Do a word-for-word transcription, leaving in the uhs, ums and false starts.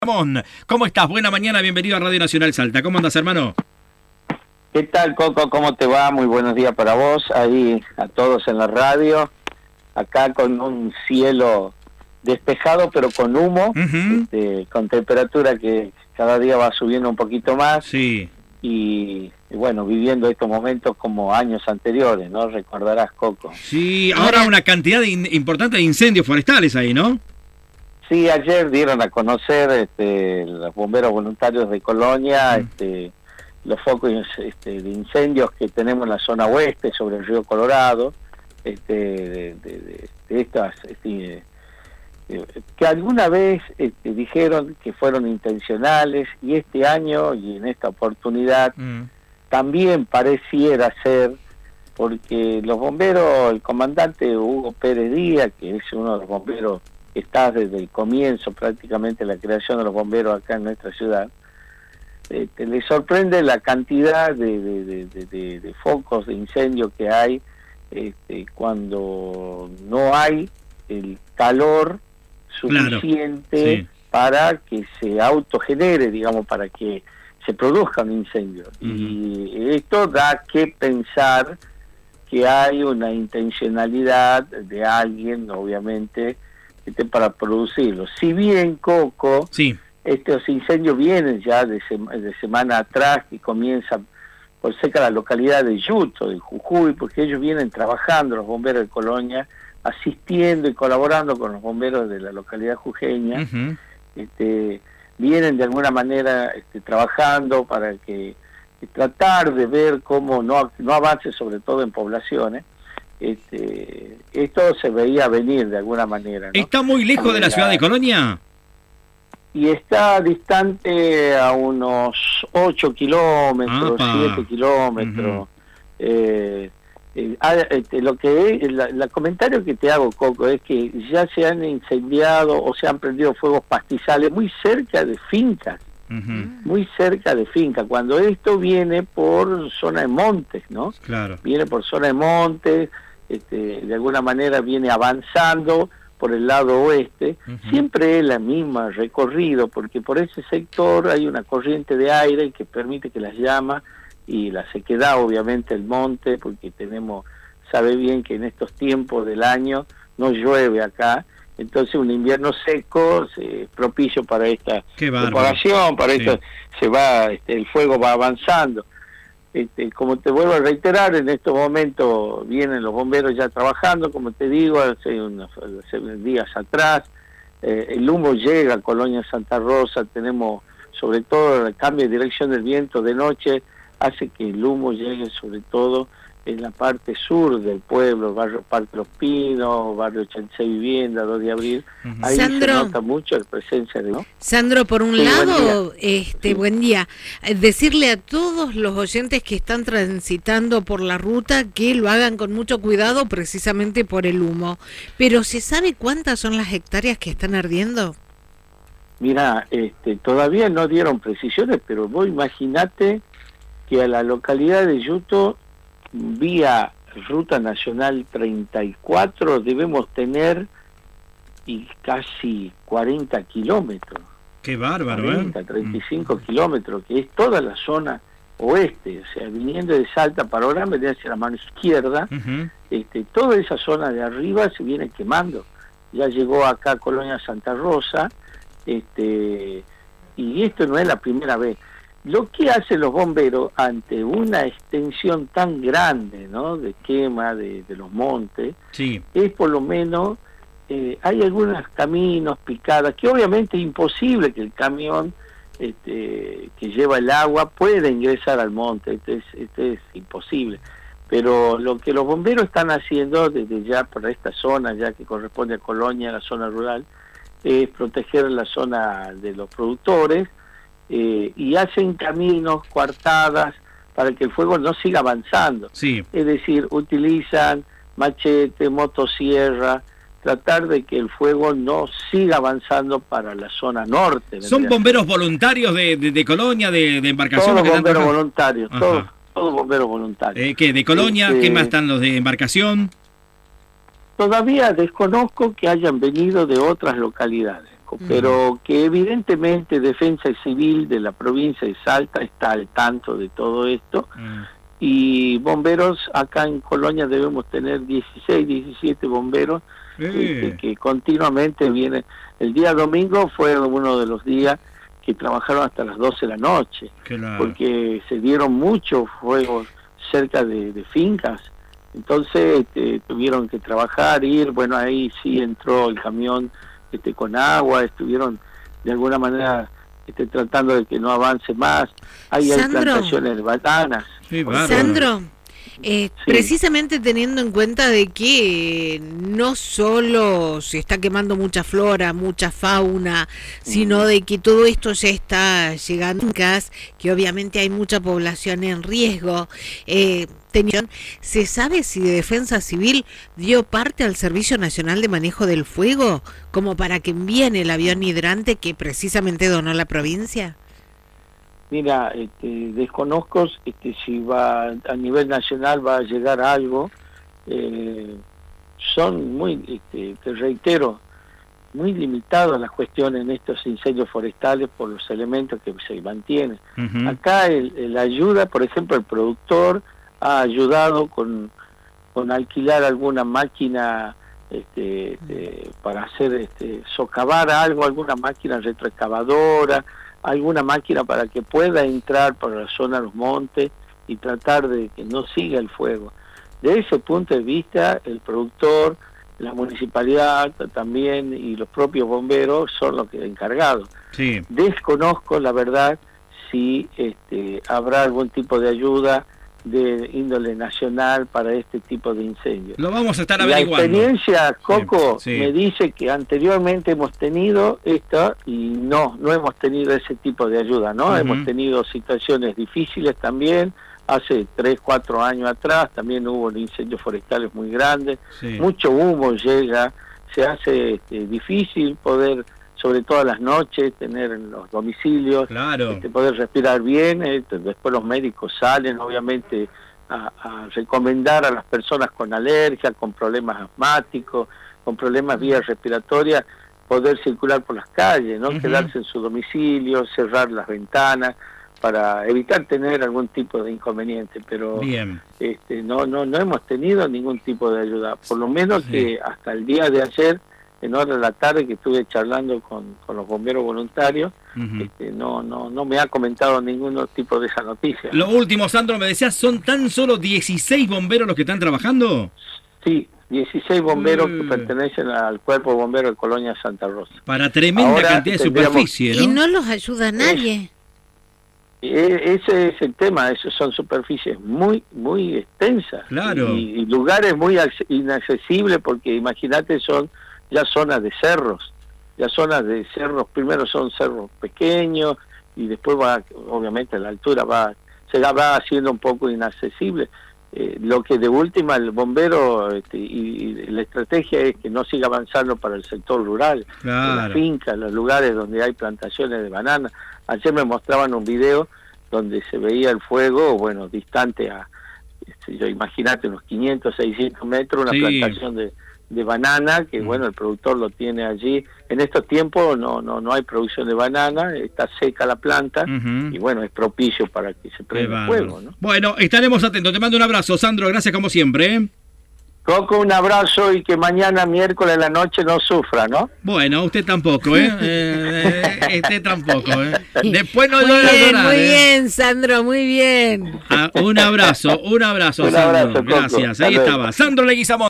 Ramón, ¿cómo estás? Buena mañana, bienvenido a Radio Nacional Salta. ¿Cómo andas, hermano? ¿Qué tal, Coco? ¿Cómo te va? Muy buenos días para vos, ahí a todos en la radio. Acá con un cielo despejado, pero con humo, Uh-huh. este, con temperatura que cada día va subiendo un poquito más. Sí. Y, y bueno, viviendo estos momentos como años anteriores, ¿no? Recordarás, Coco. Sí, ahora una cantidad de in- importante de incendios forestales ahí, ¿no? Sí, ayer dieron a conocer este, los bomberos voluntarios de Colonia, Mm. este, los focos este, de incendios que tenemos en la zona oeste sobre el río Colorado, este, de, de, de, de estas, este, eh, que alguna vez este, dijeron que fueron intencionales, y este año y en esta oportunidad Mm. también pareciera ser, porque los bomberos, el comandante Hugo Pérez Díaz, que es uno de los bomberos que está desde el comienzo prácticamente la creación de los bomberos acá en nuestra ciudad, este, le sorprende la cantidad de, de, de, de, de, de focos de incendio que hay este, cuando no hay el calor suficiente, Claro, sí. para que se autogenere, digamos, para que se produzca un incendio. Uh-huh. Y esto da que pensar que hay una intencionalidad de alguien, obviamente, este, para producirlo. Si bien, Coco, Sí. estos incendios vienen ya de, sema, de semana atrás, que comienzan por cerca de la localidad de Yuto, de Jujuy, porque ellos vienen trabajando, los bomberos de Colonia, asistiendo y colaborando con los bomberos de la localidad jujeña. Uh-huh. este, vienen de alguna manera este, trabajando para que tratar de ver cómo no, no avance, sobre todo en poblaciones. Este, esto se veía venir de alguna manera, ¿no? ¿Está muy lejos de la ciudad de Colonia? Y está distante a unos ocho kilómetros, Apa. siete kilómetros. Uh-huh. eh, eh, ah, este, lo que es, la, la comentario que te hago, Coco, es que ya se han incendiado o se han prendido fuegos pastizales muy cerca de fincas, Uh-huh. muy cerca de fincas, cuando esto viene por zona de montes, ¿no? Claro. Viene por zona de montes, este, de alguna manera viene avanzando por el lado oeste. Uh-huh. Siempre es la misma recorrido, porque por ese sector hay una corriente de aire que permite que las llamas y la sequedad, obviamente el monte, porque tenemos, sabe bien que en estos tiempos del año no llueve acá, entonces un invierno seco es propicio para esta propagación, para sí. esto se va, este, el fuego va avanzando. Este, como te vuelvo a reiterar, en estos momentos vienen los bomberos ya trabajando, como te digo, hace unos, hace unos días atrás, eh, el humo llega a Colonia Santa Rosa, tenemos sobre todo el cambio de dirección del viento de noche, hace que el humo llegue sobre todo en la parte sur del pueblo, barrio Parque Los Pinos, barrio ochenta y seis Vivienda, dos de abril. Uh-huh. Ahí Sandro, se nota mucho la presencia de... ¿no? Sandro, por un sí, lado, buen este sí. buen día, decirle a todos los oyentes que están transitando por la ruta que lo hagan con mucho cuidado precisamente por el humo. Pero ¿se sabe cuántas son las hectáreas que están ardiendo? Mira, este, todavía no dieron precisiones, pero vos imaginate que a la localidad de Yuto, vía Ruta Nacional treinta y cuatro, debemos tener y casi cuarenta kilómetros. ¡Qué bárbaro! cuarenta, ¿eh? treinta y cinco mm. kilómetros, que es toda la zona oeste, o sea, viniendo de Salta para ahora, me hacia la mano izquierda, uh-huh. este, toda esa zona de arriba se viene quemando. Ya llegó acá a Colonia Santa Rosa, este, y esto no es la primera vez. Lo que hacen los bomberos ante una extensión tan grande, ¿no?, de quema de, de los montes, sí. es por lo menos, eh, hay algunos caminos, picadas, que obviamente es imposible que el camión este, que lleva el agua pueda ingresar al monte, esto es, esto es imposible. Pero lo que los bomberos están haciendo desde ya por esta zona, ya que corresponde a Colonia, la zona rural, es proteger la zona de los productores, Eh, y hacen caminos, coartadas, para que el fuego no siga avanzando. Sí. Es decir, utilizan machete, motosierra, tratar de que el fuego no siga avanzando para la zona norte. ¿Son bomberos voluntarios de, de, de Colonia, de, de embarcación? Todos bomberos voluntarios, todos, todos bomberos voluntarios. Eh, ¿Qué? ¿De Colonia? Este, ¿Qué más están los de embarcación? Todavía desconozco que hayan venido de otras localidades. desconozco, mm. pero que evidentemente Defensa Civil de la provincia de Salta está al tanto de todo esto, mm. y bomberos, acá en Colonia debemos tener dieciséis, diecisiete bomberos, eh. este, que continuamente vienen. El día domingo fue uno de los días que trabajaron hasta las doce de la noche, claro. porque se dieron muchos fuegos cerca de, de fincas, entonces este, tuvieron que trabajar, ir, bueno, ahí sí entró el camión este, con agua, estuvieron de alguna manera este, tratando de que no avance más. Ahí Sandro, hay plantaciones de bananas. Sí, Sandro, eh, sí. precisamente teniendo en cuenta de que no solo se está quemando mucha flora, mucha fauna, sino de que todo esto ya está llegando a fincas, que obviamente hay mucha población en riesgo, eh, ¿se sabe si Defensa Civil dio parte al Servicio Nacional de Manejo del Fuego como para que envíen el avión hidrante que precisamente donó la provincia? Mira, este, desconozco este, si va a nivel nacional va a llegar algo. Eh, son muy, este, te reitero, muy limitadas las cuestiones en estos incendios forestales por los elementos que se mantienen. Uh-huh. Acá el, el ayuda, por ejemplo, el productor ha ayudado con, con alquilar alguna máquina este, este, para hacer este, socavar algo, alguna máquina retroexcavadora, alguna máquina para que pueda entrar por la zona de los montes y tratar de que no siga el fuego. De ese punto de vista, el productor, la municipalidad también y los propios bomberos son los que encargados. Sí. Desconozco, la verdad, si este, habrá algún tipo de ayuda de índole nacional para este tipo de incendios. Lo vamos a estar averiguando. La experiencia, Coco, sí, sí. me dice que anteriormente hemos tenido esto y no, no hemos tenido ese tipo de ayuda, ¿no? Uh-huh. Hemos tenido situaciones difíciles también, hace tres, cuatro años atrás también hubo incendios forestales muy grandes, sí. mucho humo llega, se hace este, difícil poder, sobre todo a las noches, tener en los domicilios, claro. este, poder respirar bien, este, después los médicos salen obviamente a, a recomendar a las personas con alergia, con problemas asmáticos, con problemas vías respiratorias, poder circular por las calles, no uh-huh. quedarse en su domicilio, cerrar las ventanas para evitar tener algún tipo de inconveniente, pero Bien. este no no no hemos tenido ningún tipo de ayuda, por lo menos sí. que hasta el día de ayer en hora de la tarde que estuve charlando con, con los bomberos voluntarios, uh-huh. este, no no no me ha comentado ningún tipo de esa noticia. Lo último, Sandro, me decías, ¿son tan solo dieciséis bomberos los que están trabajando? Sí, dieciséis bomberos uh. que pertenecen al Cuerpo Bombero de Colonia Santa Rosa. Para tremenda Ahora cantidad de superficie, ¿no? Y no los ayuda nadie. Es, ese es el tema, esos son superficies muy, muy extensas. Claro. Y, y lugares muy inaccesibles porque imagínate son ya zonas de cerros, ya zonas de cerros, primero son cerros pequeños y después va, obviamente la altura va, se va haciendo un poco inaccesible. Eh, lo que de última el bombero este, y, y la estrategia es que no siga avanzando para el sector rural, claro. las fincas, los lugares donde hay plantaciones de bananas. Ayer me mostraban un video donde se veía el fuego, bueno, distante a, este, yo imagínate, unos quinientos, seiscientos metros, una sí. plantación de de banana, que bueno, el productor lo tiene allí. En estos tiempos no no no hay producción de banana, está seca la planta, uh-huh. y bueno, es propicio para que se prenda el fuego, ¿no? Bueno, estaremos atentos. Te mando un abrazo, Sandro, gracias como siempre, ¿eh? Coco, un abrazo y que mañana miércoles en la noche no sufra, ¿no? Bueno, usted tampoco, ¿eh? eh, eh usted tampoco, ¿eh? Después no lo voy a llorar, Muy ¿eh? bien, Sandro, muy bien. Ah, un abrazo, un abrazo, un Sandro. Abrazo, gracias, Coco. Ahí estaba. Sandro Leguizamón.